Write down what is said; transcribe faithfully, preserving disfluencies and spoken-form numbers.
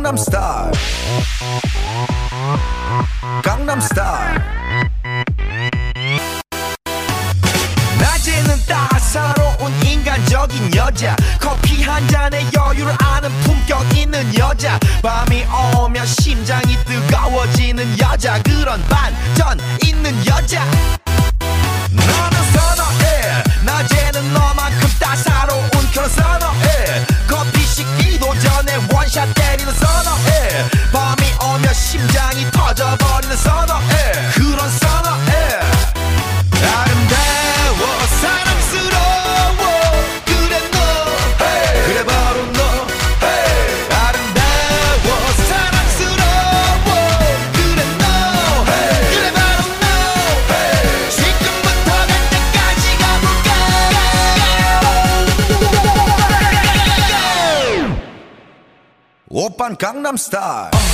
강남스타일 강남스타일 낮에는 따사로운 인간적인 여자 커피 한 잔에 여유를 아는 품격 있는 여자 밤이 오면 심장이 뜨거워지는 여자 그런 반전 있는 여자 너는 선어해 낮에는 너만큼 따사로운 그런 선어해 커피 식기도 전에 원샷 때리는 선어해 밤이 오면 심장이 터져버리는 선어해 그런 선어해 아름다워 사랑스러워 그래 너 hey. 그래 바로 너 hey. 아름다워 사랑스러워 그래 너 hey. 그래 바로 너 hey. 지금부터 갈 때까지 가볼까 오빤 강남스타일